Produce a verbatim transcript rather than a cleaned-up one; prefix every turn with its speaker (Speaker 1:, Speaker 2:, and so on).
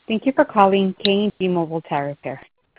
Speaker 1: Thank you for calling K and G Mobile Tower Repair.